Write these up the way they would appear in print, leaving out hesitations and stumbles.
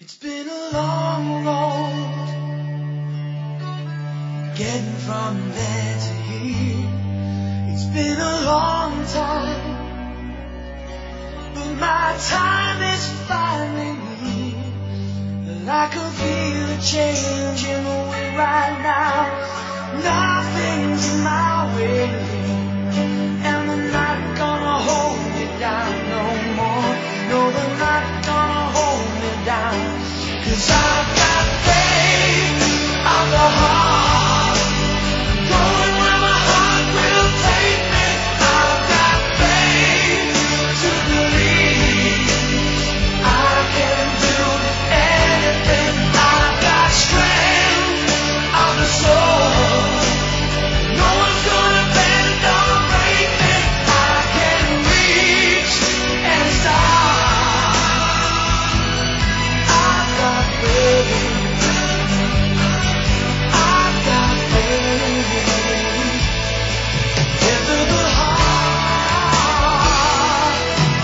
It's been a long road, getting from there to here. It's been a long time, but my time is finally here. And I can feel a change in the way right now. Nothing's in my way, and they're not gonna hold me down no more. No, they're not gonna hold me down, 'cause I've got faith of the heart, going where my heart will take me. I've got faith to believe I can do anything. I've got strength of the soul. No one's gonna bend or break me. I can reach and start. I've got faith. I've got faith into the heart.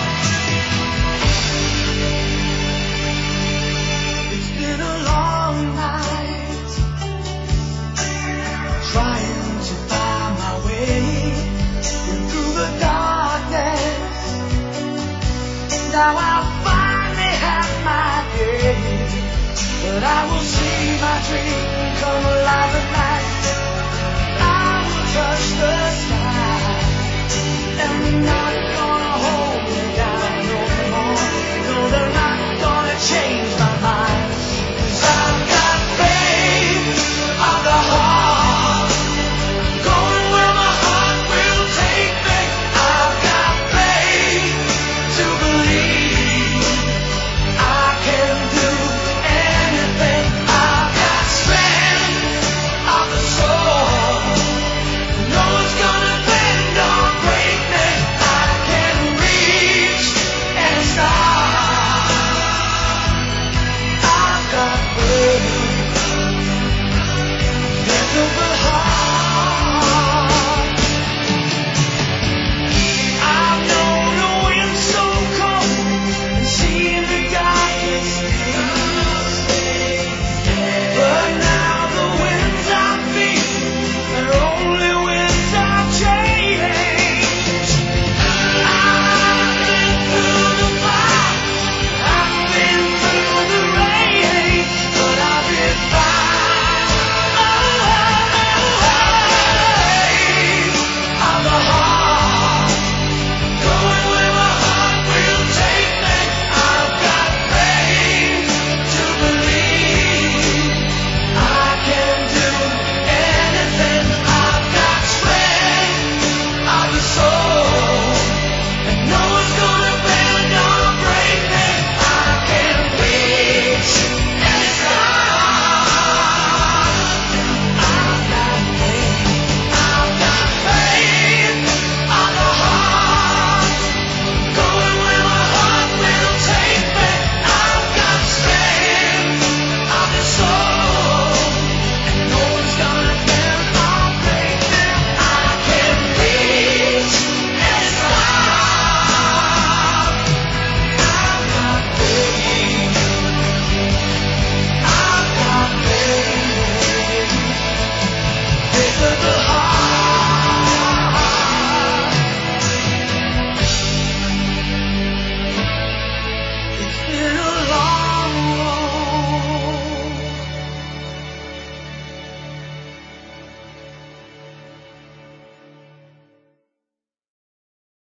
It's been a long night, trying to find my way through the darkness. Now I finally have my day, but I will see my dream come alive at night. I will touch the